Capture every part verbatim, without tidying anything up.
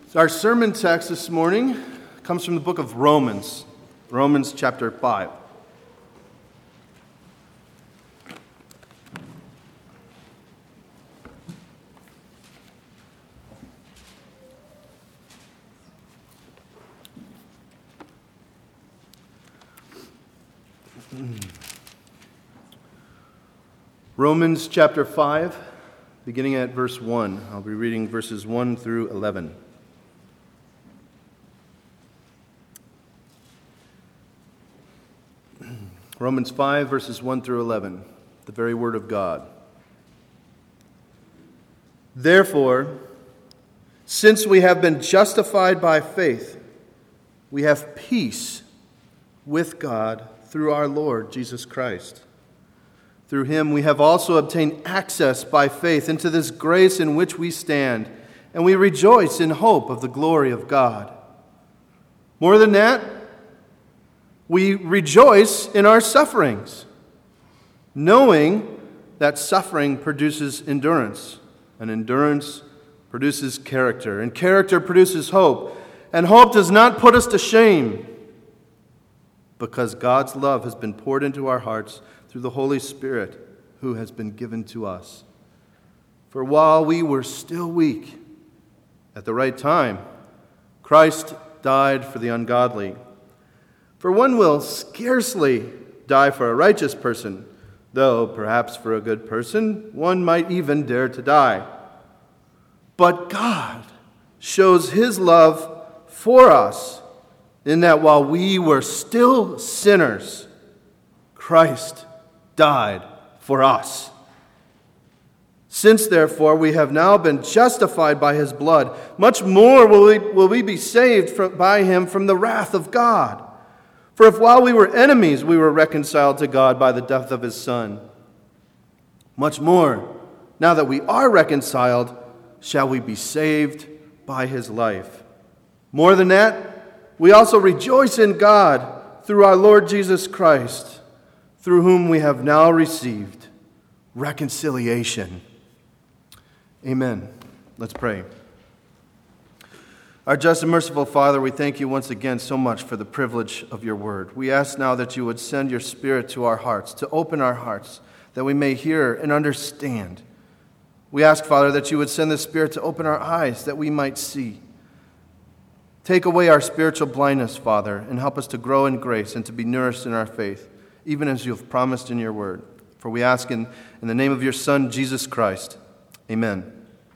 Our sermon text this morning comes from the book of Romans, Romans chapter five. Romans chapter five, beginning at verse one. I'll be reading verses one through eleven. Romans five, verses one through eleven, the very word of God. Therefore, since we have been justified by faith, we have peace with God through our Lord Jesus Christ. Through him we have also obtained access by faith into this grace in which we stand, and we rejoice in hope of the glory of God. More than that, we rejoice in our sufferings, knowing that suffering produces endurance, and endurance produces character, and character produces hope, and hope does not put us to shame, because God's love has been poured into our hearts through the Holy Spirit who has been given to us. For while we were still weak, at the right time, Christ died for the ungodly. For one will scarcely die for a righteous person, though perhaps for a good person one might even dare to die. But God shows his love for us in that while we were still sinners, Christ died for us. Since, therefore, we have now been justified by his blood, much more will we, will we be saved from, by him from the wrath of God. For if while we were enemies, we were reconciled to God by the death of his Son, much more, now that we are reconciled, shall we be saved by his life. More than that, we also rejoice in God through our Lord Jesus Christ, through whom we have now received reconciliation. Amen. Let's pray. Our just and merciful Father, we thank you once again so much for the privilege of your word. We ask now that you would send your Spirit to our hearts, to open our hearts, that we may hear and understand. We ask, Father, that you would send the Spirit to open our eyes, that we might see. Take away our spiritual blindness, Father, and help us to grow in grace and to be nourished in our faith, even as you have promised in your word. For we ask in, in the name of your Son, Jesus Christ. Amen.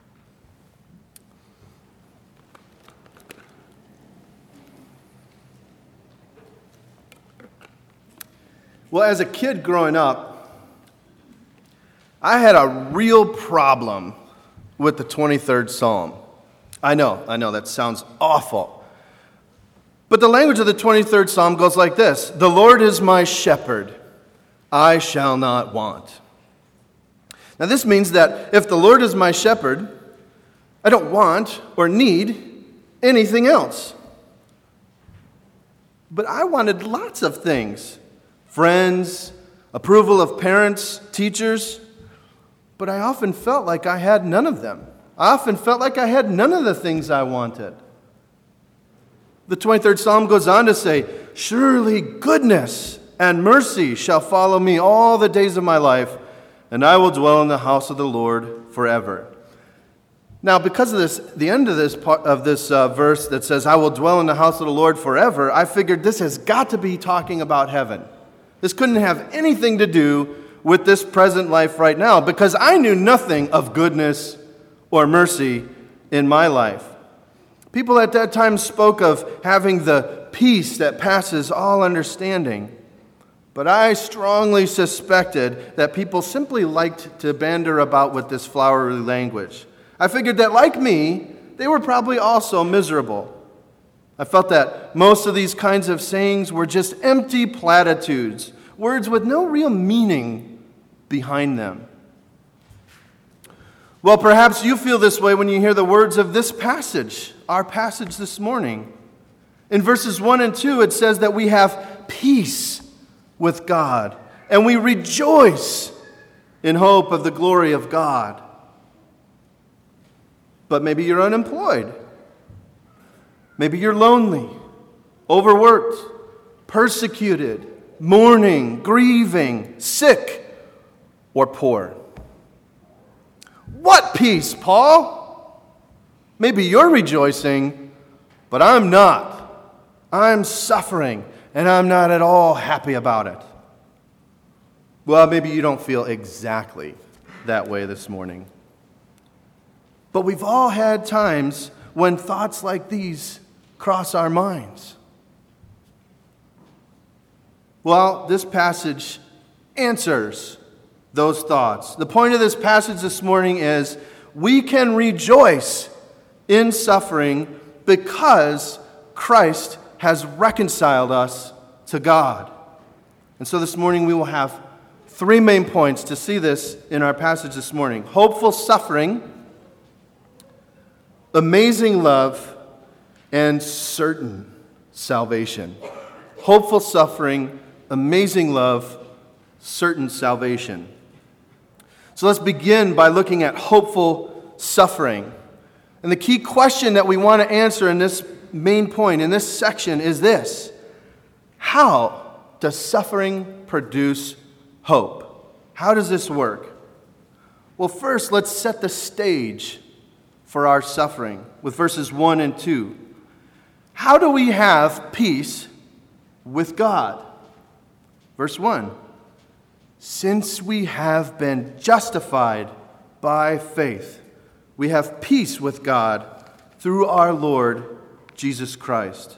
Well, as a kid growing up, I had a real problem with the twenty-third Psalm. I know, I know, that sounds awful. But the language of the twenty-third Psalm goes like this: "The Lord is my shepherd, I shall not want." Now this means that if the Lord is my shepherd, I don't want or need anything else. But I wanted lots of things. Friends, approval of parents, teachers, but I often felt like I had none of them. I often felt like I had none of the things I wanted. The twenty-third Psalm goes on to say, "Surely goodness and mercy shall follow me all the days of my life, and I will dwell in the house of the Lord forever." Now, because of this, the end of this part of this uh, verse that says, "I will dwell in the house of the Lord forever," I figured this has got to be talking about heaven. This couldn't have anything to do with this present life right now, because I knew nothing of goodness or mercy in my life. People at that time spoke of having the peace that passes all understanding, but I strongly suspected that people simply liked to banter about with this flowery language. I figured that, like me, they were probably also miserable. I felt that most of these kinds of sayings were just empty platitudes, words with no real meaning behind them. Well, perhaps you feel this way when you hear the words of this passage, our passage this morning. In verses one and two, it says that we have peace with God, and we rejoice in hope of the glory of God. But maybe you're unemployed. Maybe you're lonely, overworked, persecuted, mourning, grieving, sick, or poor. What peace, Paul? Maybe you're rejoicing, but I'm not. I'm suffering, and I'm not at all happy about it. Well, maybe you don't feel exactly that way this morning. But we've all had times when thoughts like these cross our minds. Well, this passage answers those thoughts. The point of this passage this morning is we can rejoice in suffering because Christ has reconciled us to God. And so this morning we will have three main points to see this in our passage this morning. Hopeful suffering, amazing love, and certain salvation. Hopeful suffering, amazing love, certain salvation. So let's begin by looking at hopeful suffering. And the key question that we want to answer in this main point, in this section, is this: how does suffering produce hope? How does this work? Well, first, let's set the stage for our suffering with verses one and two. How do we have peace with God? Verse one, since we have been justified by faith, we have peace with God through our Lord Jesus Christ.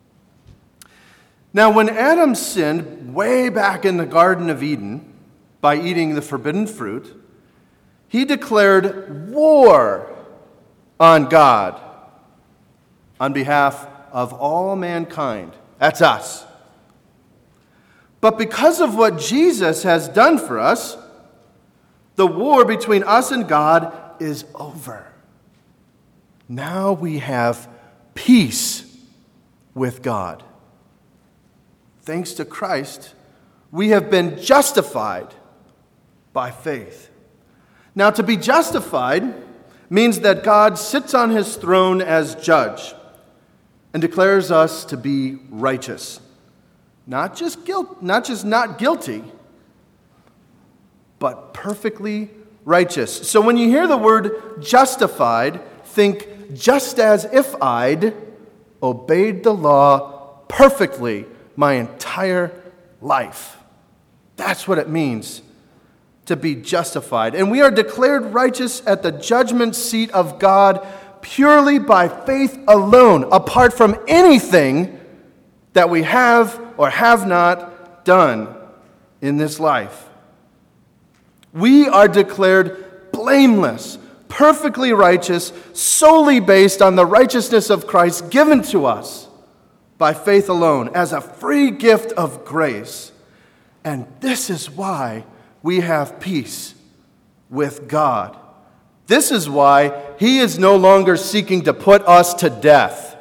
Now, when Adam sinned way back in the Garden of Eden by eating the forbidden fruit, he declared war on God on behalf of all mankind. That's us. But because of what Jesus has done for us, the war between us and God is over. Now we have peace with God. Thanks to Christ, we have been justified by faith. Now, to be justified means that God sits on his throne as judge and declares us to be righteous. Not just guilt, not just not guilty, but perfectly righteous. So when you hear the word justified, think just as if I'd obeyed the law perfectly my entire life. That's what it means to be justified. And we are declared righteous at the judgment seat of God purely by faith alone, apart from anything that we have or have not done in this life. We are declared blameless, perfectly righteous, solely based on the righteousness of Christ given to us by faith alone as a free gift of grace. And this is why we have peace with God. This is why he is no longer seeking to put us to death.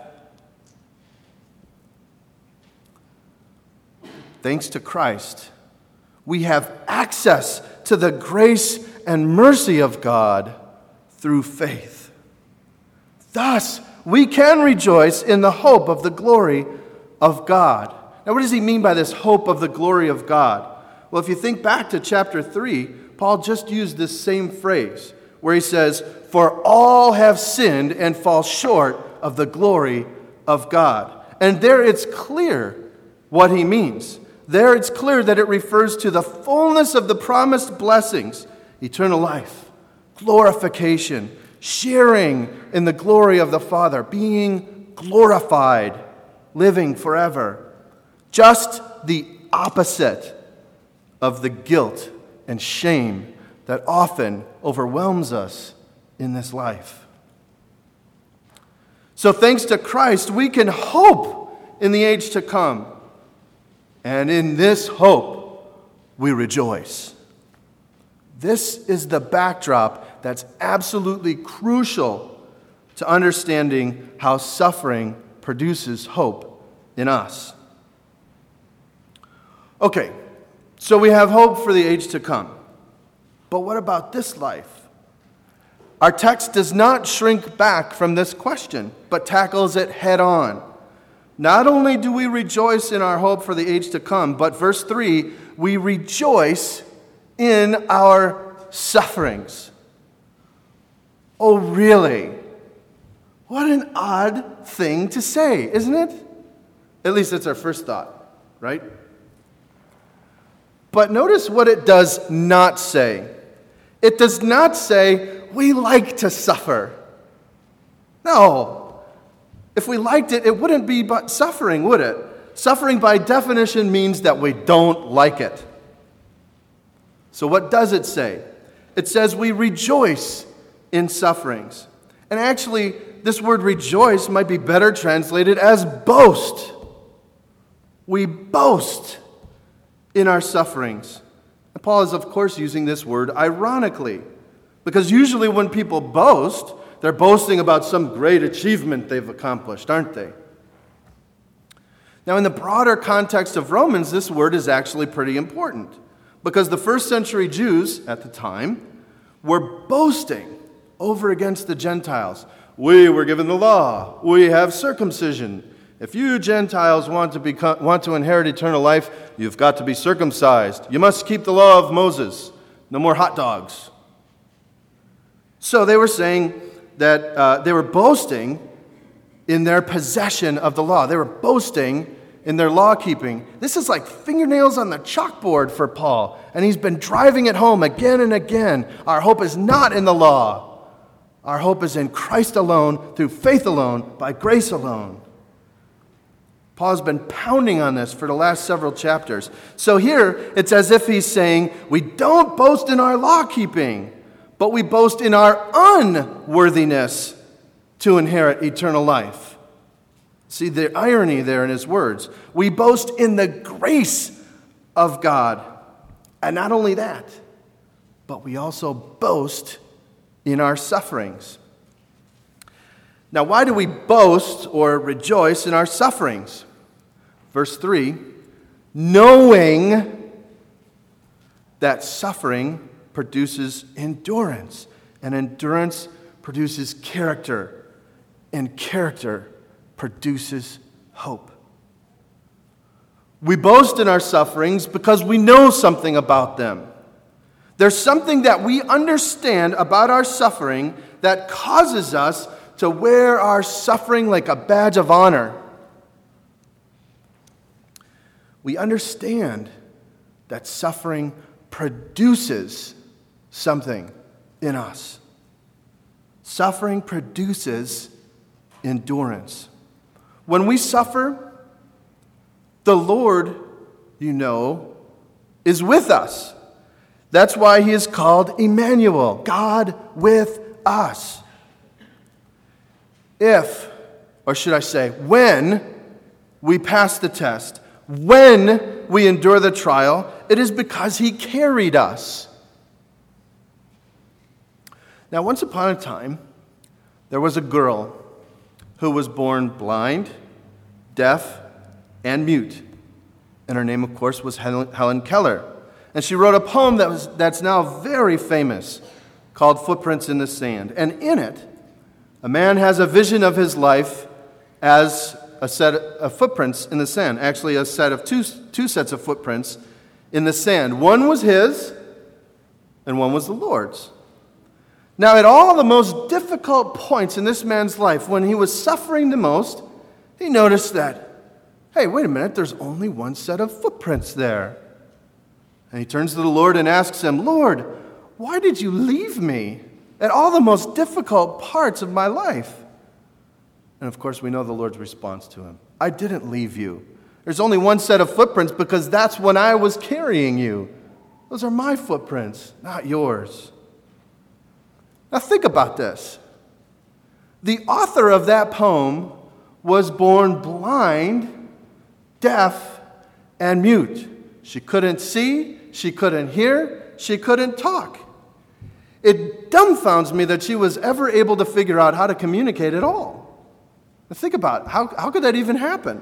Thanks to Christ, we have access to the grace and mercy of God through faith. Thus, we can rejoice in the hope of the glory of God. Now, what does he mean by this hope of the glory of God? Well, if you think back to chapter three, Paul just used this same phrase where he says, "For all have sinned and fall short of the glory of God." And there it's clear what he means. There it's clear that it refers to the fullness of the promised blessings, eternal life, glorification, sharing in the glory of the Father, being glorified, living forever. Just the opposite of the guilt and shame that often overwhelms us in this life. So thanks to Christ, we can hope in the age to come. And in this hope, we rejoice. This is the backdrop that's absolutely crucial to understanding how suffering produces hope in us. Okay, so we have hope for the age to come. But what about this life? Our text does not shrink back from this question, but tackles it head on. Not only do we rejoice in our hope for the age to come, but verse three, we rejoice in our sufferings. Oh, really? What an odd thing to say, isn't it? At least that's our first thought, right? But notice what it does not say. It does not say, we like to suffer. No. If we liked it, it wouldn't be but suffering, would it? Suffering by definition means that we don't like it. So what does it say? It says we rejoice in sufferings. And actually, this word rejoice might be better translated as boast. We boast in our sufferings. And Paul is, of course, using this word ironically, because usually when people boast, they're boasting about some great achievement they've accomplished, aren't they? Now, in the broader context of Romans, this word is actually pretty important, because the first century Jews at the time were boasting over against the Gentiles. We were given the law. We have circumcision. If you Gentiles want to become, want to inherit eternal life, you've got to be circumcised. You must keep the law of Moses. No more hot dogs. So they were saying that uh, they were boasting in their possession of the law. They were boasting in their law keeping. This is like fingernails on the chalkboard for Paul, and he's been driving it home again and again. Our hope is not in the law. Our hope is in Christ alone, through faith alone, by grace alone. Paul's been pounding on this for the last several chapters. So here, it's as if he's saying, we don't boast in our law keeping, but we boast in our unworthiness to inherit eternal life. See the irony there in his words. We boast in the grace of God. And not only that, but we also boast in our sufferings. Now, why do we boast or rejoice in our sufferings? Verse three, knowing that suffering produces endurance, and endurance produces character, and character produces hope. We boast in our sufferings because we know something about them. There's something that we understand about our suffering that causes us to wear our suffering like a badge of honor. We understand that suffering produces something in us. Suffering produces endurance. When we suffer, the Lord, you know, is with us. That's why he is called Emmanuel, God with us. If, or should I say, when we pass the test, when we endure the trial, it is because he carried us. Now, once upon a time, there was a girl who was born blind, deaf, and mute. And her name, of course, was Helen Keller. And she wrote a poem that was that's now very famous called Footprints in the Sand. And in it, a man has a vision of his life as a set of footprints in the sand. Actually, a set of two, two sets of footprints in the sand. One was his, and one was the Lord's. Now, at all the most difficult points in this man's life, when he was suffering the most, he noticed that, hey, wait a minute, there's only one set of footprints there. And he turns to the Lord and asks him, Lord, why did you leave me at all the most difficult parts of my life? And of course, we know the Lord's response to him. I didn't leave you. There's only one set of footprints because that's when I was carrying you. Those are my footprints, not yours. Now think about this. The author of that poem was born blind, deaf, and mute. She couldn't see, she couldn't hear, she couldn't talk. It dumbfounds me that she was ever able to figure out how to communicate at all. Now think about it. How, how could that even happen?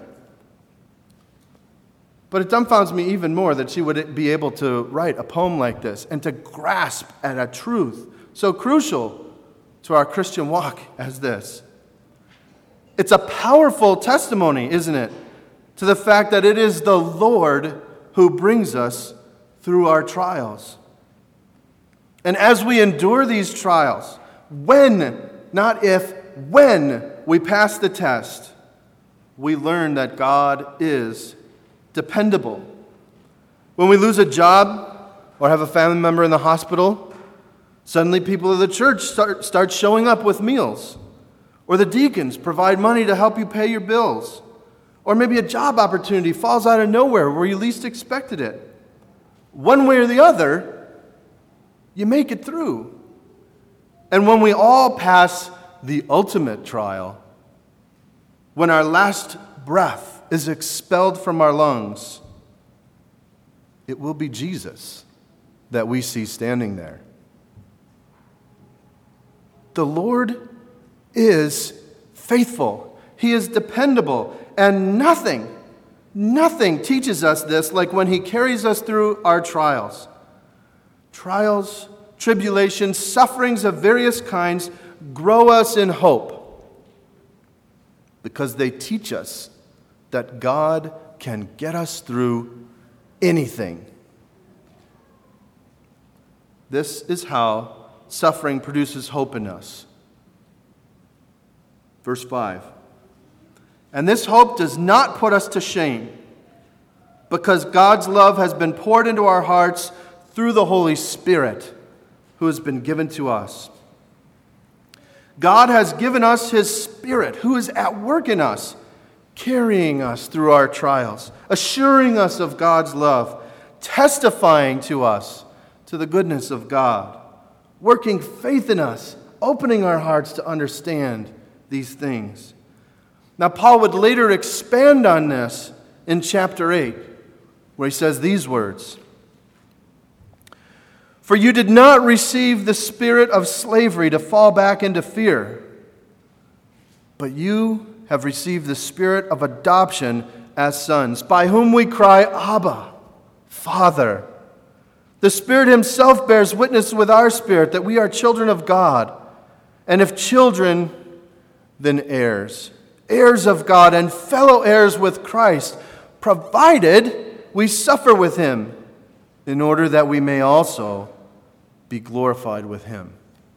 But it dumbfounds me even more that she would be able to write a poem like this and to grasp at a truth so crucial to our Christian walk as this. It's a powerful testimony, isn't it, to the fact that it is the Lord who brings us through our trials. And as we endure these trials, when, not if, when we pass the test, we learn that God is dependable. When we lose a job or have a family member in the hospital, suddenly people of the church start, start showing up with meals. Or the deacons provide money to help you pay your bills. Or maybe a job opportunity falls out of nowhere where you least expected it. One way or the other, you make it through. And when we all pass the ultimate trial, when our last breath is expelled from our lungs, it will be Jesus that we see standing there. The Lord is faithful. He is dependable. And nothing, nothing teaches us this like when He carries us through our trials. Trials, tribulations, sufferings of various kinds grow us in hope because they teach us that God can get us through anything. This is how suffering produces hope in us. Verse five. And this hope does not put us to shame, because God's love has been poured into our hearts through the Holy Spirit, who has been given to us. God has given us His Spirit, who is at work in us, carrying us through our trials, assuring us of God's love, testifying to us to the goodness of God, working faith in us, opening our hearts to understand these things. Now, Paul would later expand on this in chapter eight, where he says these words. For you did not receive the spirit of slavery to fall back into fear, but you have received the spirit of adoption as sons, by whom we cry, Abba, Father. The Spirit Himself bears witness with our spirit that we are children of God, and if children, then heirs. Heirs of God and fellow heirs with Christ, provided we suffer with Him, in order that we may also be glorified with Him.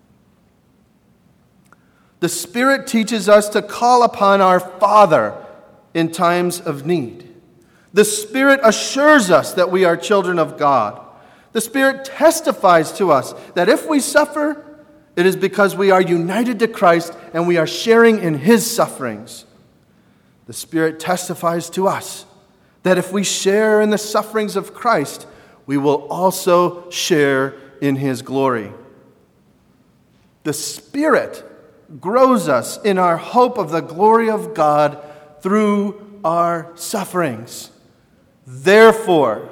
The Spirit teaches us to call upon our Father in times of need. The Spirit assures us that we are children of God. The Spirit testifies to us that if we suffer, it is because we are united to Christ and we are sharing in His sufferings. The Spirit testifies to us that if we share in the sufferings of Christ, we will also share in His glory. The Spirit grows us in our hope of the glory of God through our sufferings. Therefore,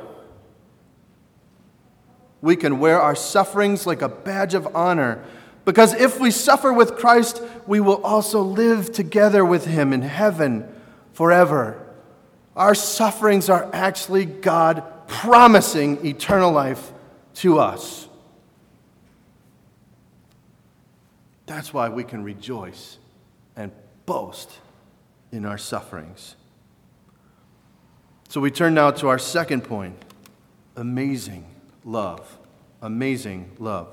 we can wear our sufferings like a badge of honor, because if we suffer with Christ, we will also live together with Him in heaven forever. Our sufferings are actually God promising eternal life to us. That's why we can rejoice and boast in our sufferings. So we turn now to our second point, amazing love. Amazing love.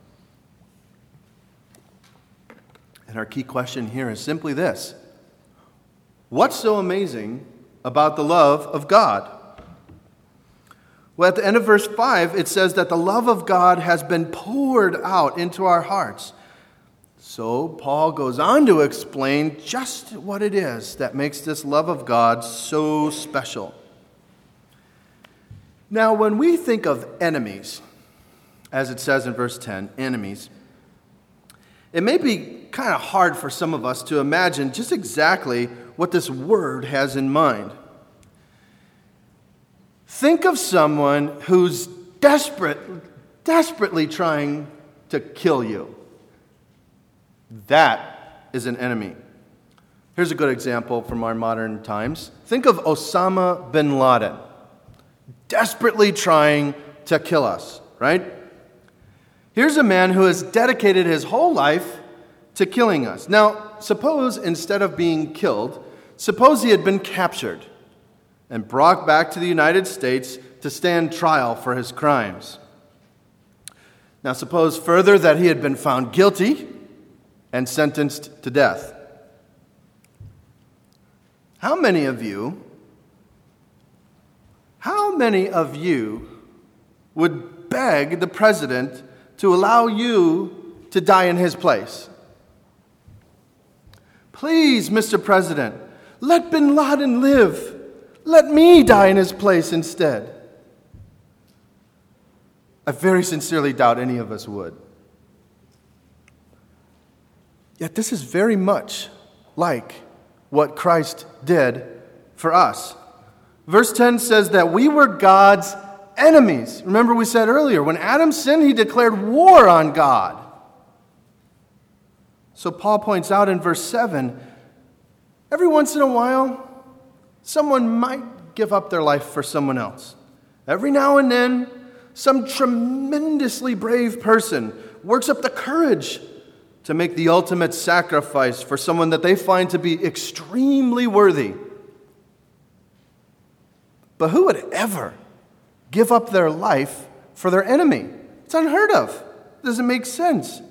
And our key question here is simply this: what's so amazing about the love of God? Well, at the end of verse five, it says that the love of God has been poured out into our hearts. So Paul goes on to explain just what it is that makes this love of God so special. Now, when we think of enemies, as it says in verse ten, enemies, it may be kind of hard for some of us to imagine just exactly what this word has in mind. Think of someone who's desperate, desperately trying to kill you. That is an enemy. Here's a good example from our modern times. Think of Osama bin Laden, desperately trying to kill us, right? Here's a man who has dedicated his whole life to killing us. Now, suppose instead of being killed, suppose he had been captured and brought back to the United States to stand trial for his crimes. Now, suppose further that he had been found guilty and sentenced to death. How many of you, how many of you would beg the president to allow you to die in his place? Please, Mister President, let bin Laden live. Let me die in his place instead. I very sincerely doubt any of us would. Yet this is very much like what Christ did for us. Verse ten says that we were God's enemies. Remember we said earlier, when Adam sinned, he declared war on God. So Paul points out in verse seven, every once in a while, someone might give up their life for someone else. Every now and then, some tremendously brave person works up the courage to make the ultimate sacrifice for someone that they find to be extremely worthy. But who would ever give up their life for their enemy? It's unheard of. It doesn't make sense.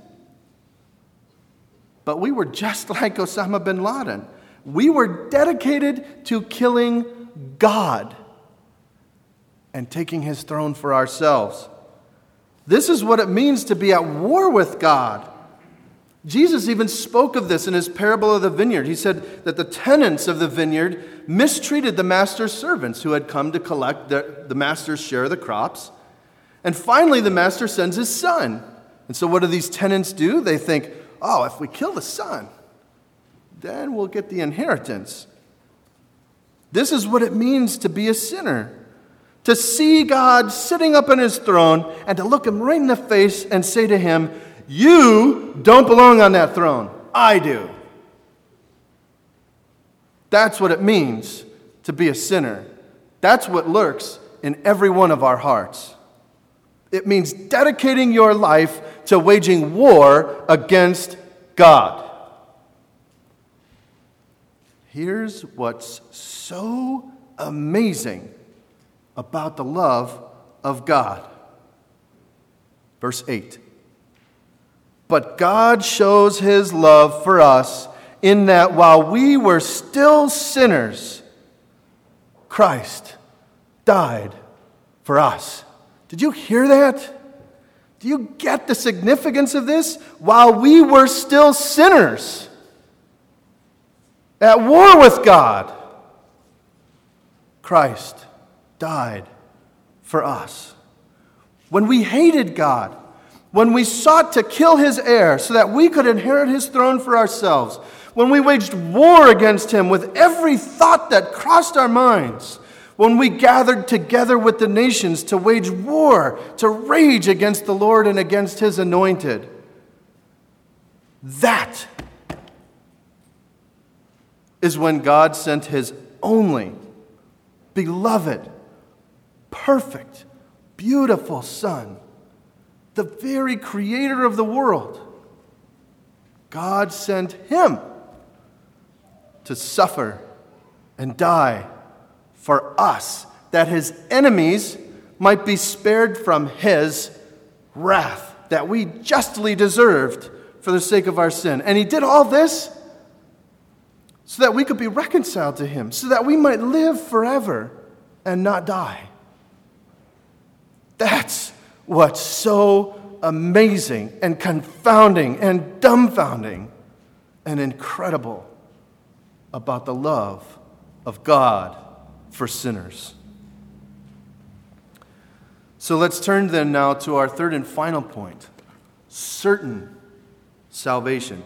But we were just like Osama bin Laden. We were dedicated to killing God and taking his throne for ourselves. This is what it means to be at war with God. Jesus even spoke of this in his parable of the vineyard. He said that the tenants of the vineyard mistreated the master's servants who had come to collect the, the master's share of the crops. And finally, the master sends his son. And so what do these tenants do? They think, oh, if we kill the son, then we'll get the inheritance. This is what it means to be a sinner. To see God sitting up on his throne and to look him right in the face and say to him, you don't belong on that throne. I do. That's what it means to be a sinner. That's what lurks in every one of our hearts. It means dedicating your life to waging war against God. Here's what's so amazing about the love of God. Verse eight. But God shows his love for us in that while we were still sinners, Christ died for us. Did you hear that? Do you get the significance of this? While we were still sinners, at war with God, Christ died for us. When we hated God, when we sought to kill his heir so that we could inherit his throne for ourselves, when we waged war against him with every thought that crossed our minds, when we gathered together with the nations to wage war, to rage against the Lord and against his anointed, that is when God sent his only beloved, perfect, beautiful Son, the very creator of the world. God sent him to suffer and die for us, that his enemies might be spared from his wrath that we justly deserved for the sake of our sin. And he did all this so that we could be reconciled to him, so that we might live forever and not die. That's what's so amazing and confounding and dumbfounding and incredible about the love of God for sinners. So let's turn then now to our third and final point: certain salvation.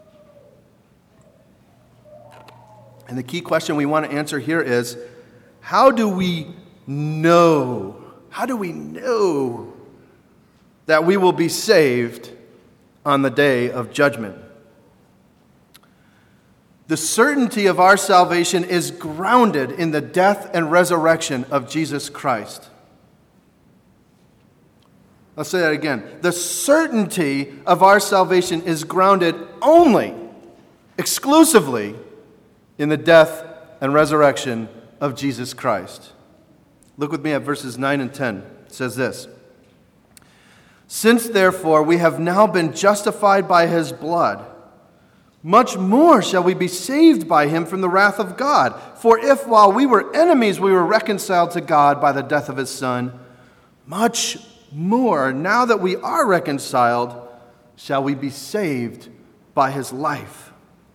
And the key question we want to answer here is, how do we know? How do we know that we will be saved on the day of judgment? The certainty of our salvation is grounded in the death and resurrection of Jesus Christ. I'll say that again. The certainty of our salvation is grounded only, exclusively, in the death and resurrection of Jesus Christ. Look with me at verses nine and ten. It says this: "Since therefore we have now been justified by his blood, much more shall we be saved by him from the wrath of God. For if while we were enemies we were reconciled to God by the death of his Son, much more, now that we are reconciled, shall we be saved by his life."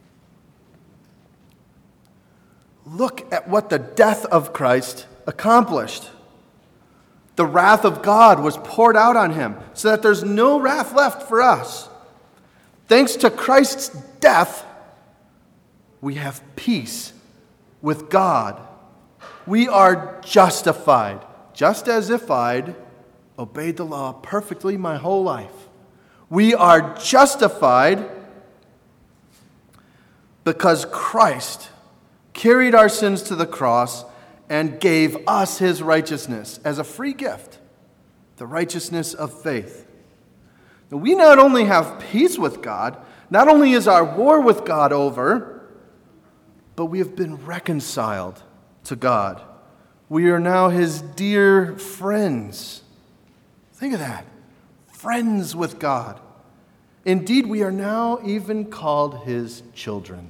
Look at what the death of Christ accomplished. The wrath of God was poured out on him so that there's no wrath left for us. Thanks to Christ's death, we have peace with God. We are justified, just as if I'd obeyed the law perfectly my whole life. We are justified because Christ carried our sins to the cross and gave us his righteousness as a free gift, the righteousness of faith. Now, we not only have peace with God, not only is our war with God over, but we have been reconciled to God. We are now his dear friends. Think of that. Friends with God. Indeed, we are now even called his children.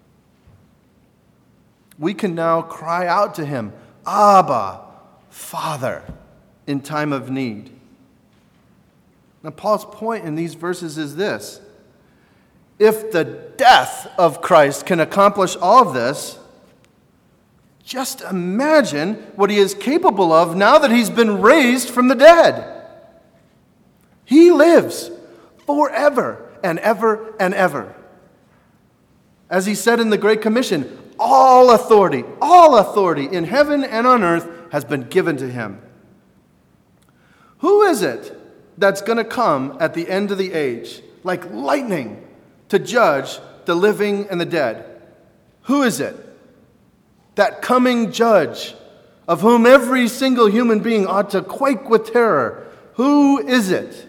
We can now cry out to him, "Abba, Father," in time of need. Now, Paul's point in these verses is this: if the death of Christ can accomplish all of this, just imagine what he is capable of now that he's been raised from the dead. He lives forever and ever and ever. As he said in the Great Commission, all authority, all authority in heaven and on earth has been given to him. Who is it that's going to come at the end of the age, like lightning, to judge the living and the dead? Who is it? That coming judge, of whom every single human being ought to quake with terror. Who is it?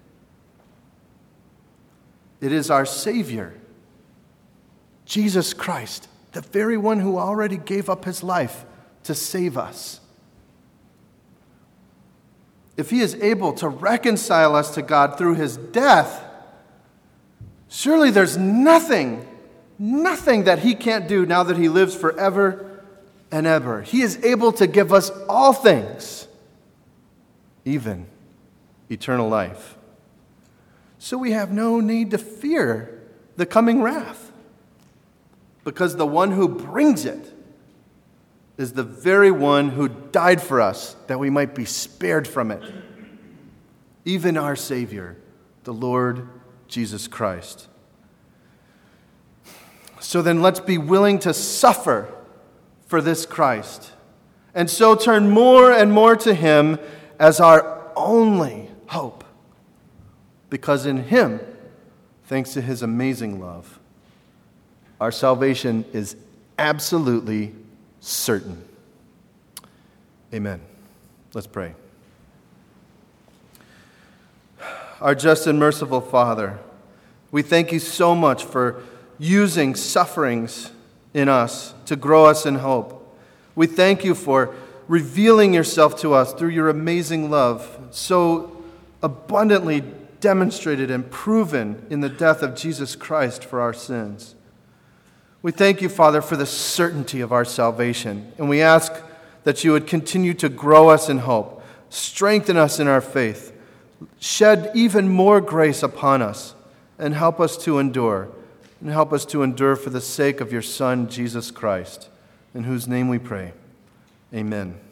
It is our Savior, Jesus Christ, the very one who already gave up his life to save us. If he is able to reconcile us to God through his death, surely there's nothing, nothing that he can't do now that he lives forever and ever. He is able to give us all things, even eternal life. So we have no need to fear the coming wrath, because the one who brings it is the very one who died for us that we might be spared from it. Even our Savior, the Lord Jesus Christ. So then let's be willing to suffer for this Christ, and so turn more and more to him as our only hope, because in him, thanks to his amazing love, our salvation is absolutely certain. Amen. Let's pray. Our just and merciful Father, we thank you so much for using sufferings in us to grow us in hope. We thank you for revealing yourself to us through your amazing love, so abundantly demonstrated and proven in the death of Jesus Christ for our sins. We thank you, Father, for the certainty of our salvation, and we ask that you would continue to grow us in hope, strengthen us in our faith, shed even more grace upon us, and help us to endure, and help us to endure for the sake of your Son, Jesus Christ, in whose name we pray. Amen.